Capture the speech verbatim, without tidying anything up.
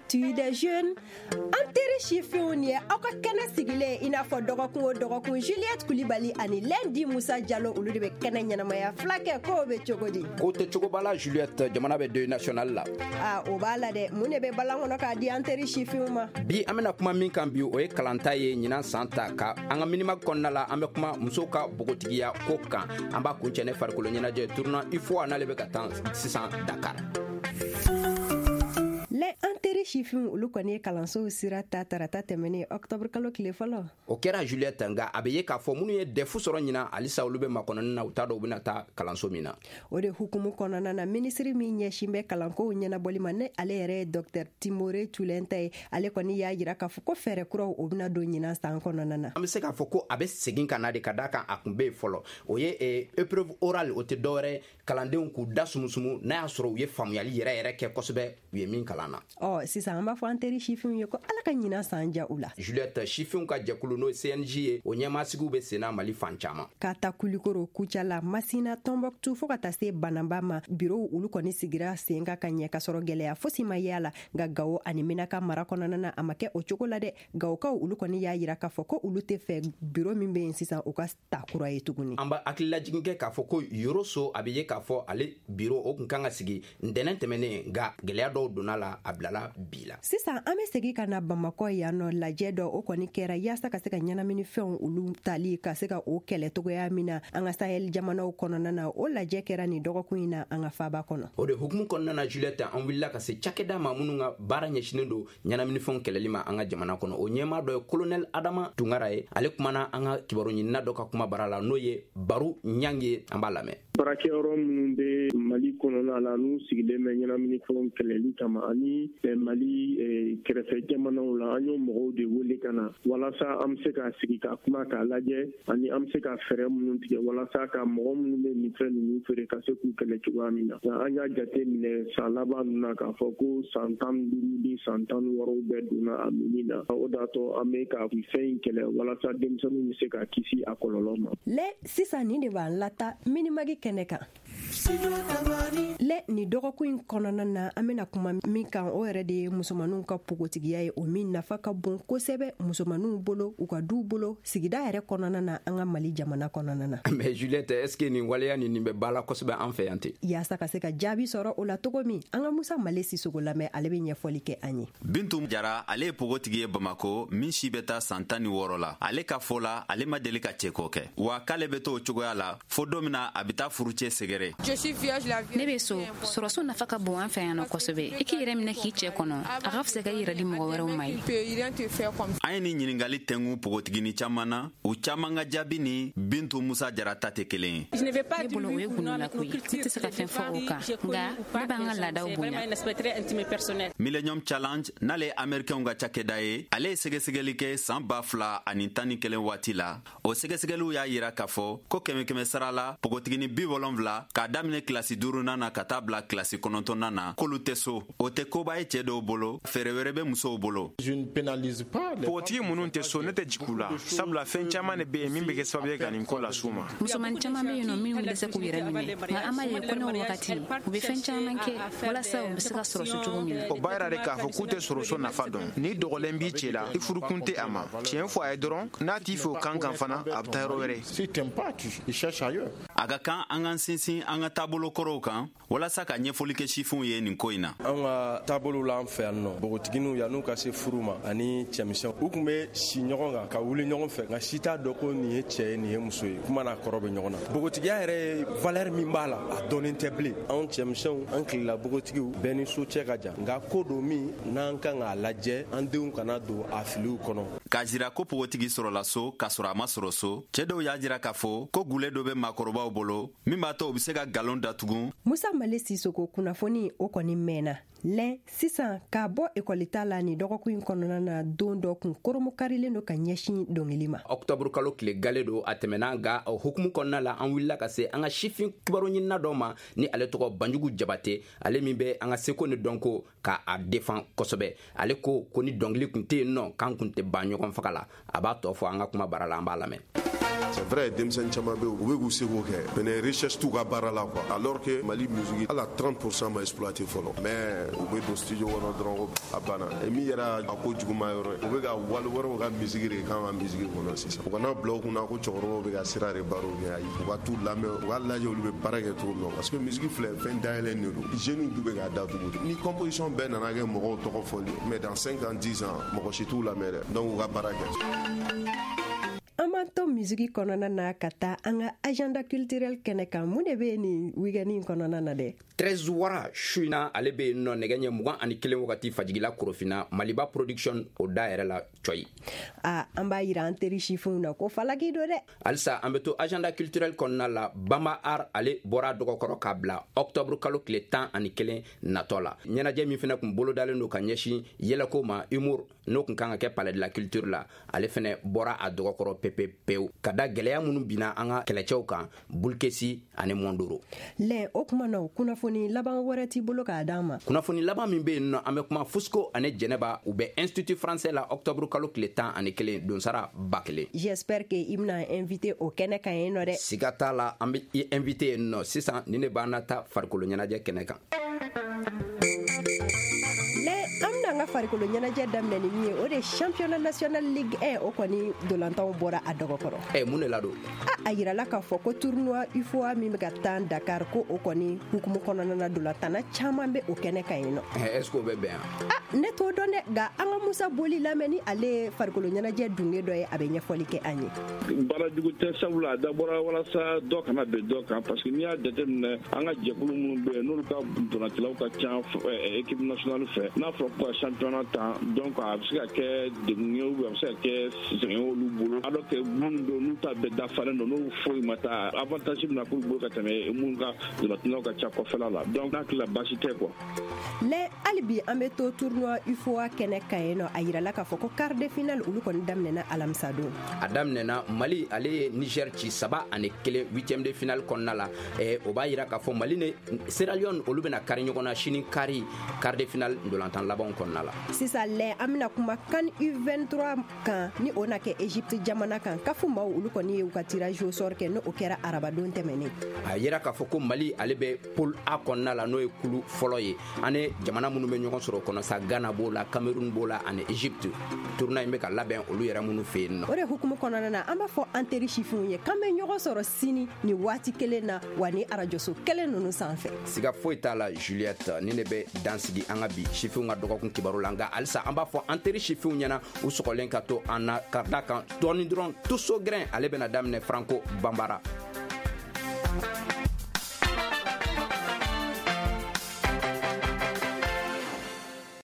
l'actu des jeunes. An teri sifinw ni aw ka kɛnɛ sigilen i n'a fɔ dɔgɔkun o dɔgɔkun Juliette Koulibaly ani Lundi Musa Diallo olu de bɛ kɛnɛ ɲɛnamaya filakɛ k'o bɛ cogo di? Ko tɛ cogo b'a la Juliette, jamana bɛ deuil national la. Ah, o b'a la dɛ. Mun de bɛ balan kɔnɔ k'a di an teri sifinw ma? Bi an bɛna kuma min kan bi o ye kalanta ye ɲinan san ta ka an ka minima kɔnɔna la an bɛ kuma musow ka bogotigiya ko kan. An b'a kuncɛ ne farikolo ɲɛnajɛ tournant I F O A n'ale bɛ ka taa sisan Dakar. Le an teri sifinw olu kɔni ye kalansow sira ta tarata tɛmɛnen octobre kalo tile fɔlɔ. O kɛra Juliette, nka a bɛ ye k'a fɔ minnu ye dɛfu sɔrɔ ɲinan halisa olu bɛ makɔnɔni na u t'a dɔn u bɛna taa kalanso min na. O de hukumu kɔnɔna na minisiri min ɲɛsin bɛ kalankow ɲɛnabɔli ma ne ale yɛrɛ ye Dr Timore Tulenta ye, ale kɔni y'a jira k'a fɔ ko fɛɛrɛ kuraw o bɛna don ɲinan san kɔnɔna na. An bɛ se k'a fɔ ko a bɛ segin ka na de ka d'a kan a kun bɛ yen fɔlɔ. O ye épreuve orale, o tɛ dɔwɛrɛ kalandenw k'u da sumusumu n'a y'a sɔrɔ u ye faamuyali yɛrɛ yɛrɛ kɛ kosɛbɛ u ye min kalan na. Ɔ sisan an b'a fɔ an teri sifinw ye ko ala ka ɲinan san ja u la. Juliette, sifinw ka jɛkulu n'o C N J ye o ɲɛmaasigiw bɛ senna Mali fan caman. Ka ta Kulikoro, Kucala, Masina, Tombouctou fo ka taa se Banamba ma bureau olu kɔni sigira sen ka ka ɲɛ ka sɔrɔ gɛlɛya fosi ma y'a la, nka Gawo ani Menaka mara kɔnɔna na a ma kɛ o cogo la dɛ. Gawokaw olu kɔni y'a jira k'a fɔ ko olu tɛ fɛ bureau min bɛ yen sisan o ka ta kura ye tuguni. An b'a hakililajigin kɛ k'a fɔ ko Yoroso a bɛ ye k'a fɔ ale bureau o kun kan ka sigi ntɛnɛn tɛmɛnen nka gɛlɛya dɔw donna la a bilala bi la. Sisan an bɛ segin ka na Bamakɔ yan nɔ lajɛ dɔ o kɔni kɛra yaasa ka se ka ɲɛnamini fɛnw olu tali ka se ka o kɛlɛ togoya min na an ka Sahel jamanaw kɔnɔna na o lajɛ kɛra nin dɔgɔkun in na an ka faaba kɔnɔ. O de hukumu kɔnɔna na Juliette, an wulila ka se cakɛda ma minnu ka baara ɲɛsinen don ɲɛnamini fɛnw kɛlɛli ma an ka jamana kɔnɔ. O ɲɛmaa dɔ ye colonel Adama Tunkara ye, ale kumana an ka kibaru ɲinina dɔ ka kuma bara la n'o ye Baru Ɲang ye, an b'a lamɛn. Baarakɛyɔrɔ minnu bɛ Mali kɔnɔna la n'u sigilen bɛ ɲɛnamini fɛnw kɛlɛli kama ani Mali kɛrɛfɛ jamanaw la an y'o mɔgɔw de wele ka na walasa an bɛ se ka sigi ka kuma k'a lajɛ ani an bɛ se ka fɛɛrɛ minnu tigɛ walasa ka mɔgɔ minnu bɛ nin fɛn ninnu feere ka se k'u kɛlɛ cogoya min na. An y'a jate minɛ san laban ninnu na k'a fɔ ko san tan duuru ni san tan wɔɔrɔw bɛɛ donna a mini na. O de y'a to an bɛ ka fɛn in kɛlɛ walasa denmisɛnninw bɛ se ka kisi a kɔlɔlɔ ma. Le sisan nin de b'an lata minimagi kɛnɛ kan. Le ni dɔgɔkun in kɔnɔna na an bɛna kuma min kan o yɛrɛ de ye musomaninw ka pogotigiya ye, o min nafa ka bon kosɛbɛ musomaninw bolo u ka duw bolo sigida yɛrɛ kɔnɔna na an ka Mali jamana kɔnɔna na. Mais Juliette, est-ce que nin waleya nin nin bɛ bala kosɛbɛ an fɛ yan ten? Yaasa ka se ka jaabi sɔrɔ o la togo min an ka Musa Male Sisogo lamɛn ale bɛ ɲɛfɔli kɛ an ye. Bintu Jara ale ye pogotigi ye Bamako min si bɛ taa san tan ni wɔɔrɔ la. Ale ka fɔ la ale ma deli ka cɛko kɛ wa k'ale bɛ to o cogoya la fo don min na a bɛ taa furucɛ sɛgɛrɛ. Ne bɛ so sɔrɔso nafa ka bon an fɛ yan nɔ kosɛbɛ. I k'i yɛrɛ minɛ k'i cɛ kɔnɔ a ka fisa ka yɛrɛ di mɔgɔ wɛrɛw ma ye. An ye ni ɲininkali tɛngu pogotigini caman na u caman ka jaabi ni Bintu Musa Jara ta tɛ kelen ye. Ne bolo o ye gunula ko ye, ne tɛ se ka fɛn fɔ o kan nka ne b'an ka laadaw bonya. Millennium Challenge n'ale ye Amɛrikɛnw ka cakɛda ye, ale ye sɛgɛsɛgɛli kɛ san ba fila ani tan ni kelen waati la. O sɛgɛsɛgɛliw y'a yira k'a fɔ ko kɛmɛ kɛmɛ sara la pogotigini bi wolonwula k'a daminɛ kilasi duurunan na ka taa bila kilasi kɔnɔntɔnnan na k'olu tɛ so. O tɛ koba ye cɛ dɔw bolo, fɛɛrɛ wɛrɛ bɛ musow bolo. Pogotigi minnu tɛ so ne tɛ jigin u la sabula fɛn caman de bɛ yen min bɛ kɛ sababu ye ka nin ko las'u ma. Musomanin caman bɛ yen nɔ minnu bɛ se k'u yɛrɛ minɛ nka an b'a ye kɔɲɔ wagati u bɛ fɛn caman kɛ walasa u bɛ se ka sɔrɔ so cogo min na. O b'a yira de k'a fɔ k'u tɛ sɔrɔ so nafa dɔn. Ni dɔgɔlen b'i cɛ la i furukun tɛ a ma, tiɲɛ fɔ a ye dɔrɔn n'a t'i fɛ o kan kan fana a bɛ taa yɔrɔ wɛrɛ. A ka kan an k'an sinsin an ka taabolo kɔrɔw kan walasa ka ɲɛfɔli kɛ sifinw ye nin ko in na. An ka taabolo la an fɛ yan nɔ bogotigininw yan'u ka se furu ma ani cɛmisɛnw u tun bɛ si ɲɔgɔn kan ka wuli ɲɔgɔn fɛ nka si t'a dɔn ko nin ye cɛ ye nin ye muso ye kuma n'a kɔrɔ bɛ ɲɔgɔn na. Bogotigiya yɛrɛ ye valeur min b'a la a dɔnnen tɛ bilen. Anw cɛmisɛnw an kilela bogotigiw bɛɛ ni so cɛ ka jan nka ko don min n'an kan k'a lajɛ an denw kana don a filiw kɔnɔ. K'a jira ko pogotigi sɔrɔla so k'a sɔrɔ a ma sɔrɔ so, cɛ dɔw y'a jira k'a fɔ ko gule dɔ bɛ maakɔrɔbaw bolo min b'a to u bɛ se ka nkalon datugu. Musa Male Sisogo kunnafoni o kɔni mɛnna. Lɛ sisan k'a bɔ ekɔlita la ni dɔgɔkun in kɔnɔna na don dɔ kun koromo karilen do ka ɲɛsin dɔngili ma. Octobre kalo tile gale do a tɛmɛna nka o hukumu kɔnɔna la an wulila ka se an ka sifin kibaru ɲinina dɔ ma ni ale tɔgɔ Banjugu Jabate, ale min bɛ an ka seko ni dɔnko ka a defan kosɛbɛ. Ale ko ko ni dɔngili kun tɛ yen nɔ k'an kun tɛ ban ɲɔgɔn faga la. A b'a tɔ fɔ an ka kuma bara la an b'a lamɛn. c'est vrai denmisɛn caman bɛ u bɛ k'u seko kɛ mais recherche t'u ka baara la quoi alors que Mali musique ala trente pour cent ma exploité fɔlɔ mais u bɛ don studio kɔnɔ dɔrɔn a banna et min yɛrɛ a ko juguman yɔrɔ u bɛ ka wali wɛrɛw ka musique de kan ka musique kɔnɔ sisan u kana bila u kunna ko cɛkɔrɔbaw bɛ ka sira de baro ɲɛ ayi u ka t'u lamɛn u ka lajɛ olu bɛ baara kɛ cogo min na parce que musique filɛ fɛn dayɛlɛn de don jeunes dun bɛ k'a datugu ni composition bɛɛ nana kɛ mɔgɔw tɔgɔ fɔli mais dans cinq ans dix ans mɔgɔ si t'u lamɛn dɛ donc u ka baara kɛ. An b'an to musiki kɔnɔna na ka taa an ka agenda culturel kɛnɛ kan mun de bɛ nin weekend kɔnɔna na dɛ. treize wara su in na ale bɛ yen nɔ nɛgɛ ɲɛ mugan ani kelen wagati fajigila korofina Maliba production o da yɛrɛ la cɔyi. a an b'a yira an teri sifinw na ko falaki do dɛ. halisa an bɛ to agenda culturel kɔnɔna la Bamba Art ale bɔra dɔgɔkɔrɔ k'a bila octobre kalo tile tan ani kelen natɔ la ɲɛnajɛ min fana tun bolodalen don ka ɲɛsin yɛlɛko ma humour n'o tun kan ka kɛ palais de la culture la ale fana bɔra a dɔgɔkɔrɔ pepe pewu ka da gɛlɛya minnu binna an ka kɛlɛcɛw kan Bulkesi ani Mondoro. lɛ o kuma na kunnafoni laban wɛrɛ t'i bolo k'a d'an ma. kunnafoni laban min bɛ yen nɔ an bɛ kuma Fusco ani Jɛnɛba u bɛ institut français la octobre kalo tile tan ani kelen donsara ba kelen. j'espère que i bɛna invité o kɛnɛ kan yen nɔ dɛ. siga t'a la an bɛ i invité yen nɔ sisan ni ne b'an nata farikolo ɲɛnajɛ kɛnɛ kan. an ka farikolo ɲɛnajɛ daminɛ ni min ye o de championnat national ligue un o kɔni dolantanw bɔra a dɔgɔkɔrɔ. ɛ mun de la don. a a yirala k'a fɔ ko tournoi U F O A min bɛ ka taa Dakar ko o kɔni hukumu kɔnɔna na dolantanna caman bɛ o kɛnɛ kan yen nɔ. ɛ est ce que o bɛ bɛn yan. a ne t'o dɔn dɛ nka an ka Musa Boli lamɛn ni ale ye farikolo ɲɛnajɛ dunge dɔ ye a bɛ ɲɛfɔli kɛ an ye. baarajugu tɛ sabula a dabɔra walasa dɔ kana bɛn dɔ kan parce que n'i y'a jateminɛ an ka jɛkulu minnu bɛ yen n'olu ka donnatilaw ka ca équipe nationale fɛ n'a fɔra ko ka championnat ta donc a bɛ se ka kɛ degun ye ou a bɛ se ka kɛ sɛgɛn olu bolo alors que minnu don n'u ta bɛɛ dafalen don n'u foyi ma taa avantage bɛna k'olu bolo ka tɛmɛ minnu ka donnatilaw ka ca kɔfɛla la donc n'a tila baasi tɛ quoi. lɛ hali bi an bɛ to tournoi U F O A kɛnɛ kan yen nɔ a yirala k'a fɔ ko quart de finale olu kɔni daminɛna alamisa don. a daminɛna Mali ale ye Niger ci saba ani kelen huitième de finale kɔnɔna la ɛ o b'a yira k'a fɔ Mali ni Sierra Leone olu bɛna kari ɲɔgɔn na sini kari quart de finale ndolantan labanw kɔnɔna la. sisan lɛ an bɛna kuma CAN U vingt-trois kan ni o na kɛ Egypte jamana kan kafu maaw olu kɔni ye u ka tirage au sort kɛ ni o kɛra arabadon tɛmɛnen. a yira k'a fɔ ko Mali ale bɛ poule A kɔnɔna la n'o ye kulu fɔlɔ ye ani jamana minnu bɛ ɲɔgɔn sɔrɔ o kɔnɔ sa Ghana b'o la Cameroun b'o la ani Egypte tournoi in bɛ ka labɛn olu yɛrɛ minnu fɛ yen nɔ. o de hukumu kɔnɔna na an b'a fɔ an teri sifinw ye k'an bɛ ɲɔgɔn sɔrɔ sini ni waati kelen na wa ni arajoso kelen ninnu sanfɛ. siga foyi t'a la Juliette ni ne bɛ dan sigi an ka bi sifinw ka dɔgɔkun kibaru la nka halisa an b'a fɔ an teri sifinw ɲɛna u sɔgɔlen ka to an na ka da kan dɔɔni dɔrɔn Tuso Grin ale bɛna daminɛ Franco Bambara.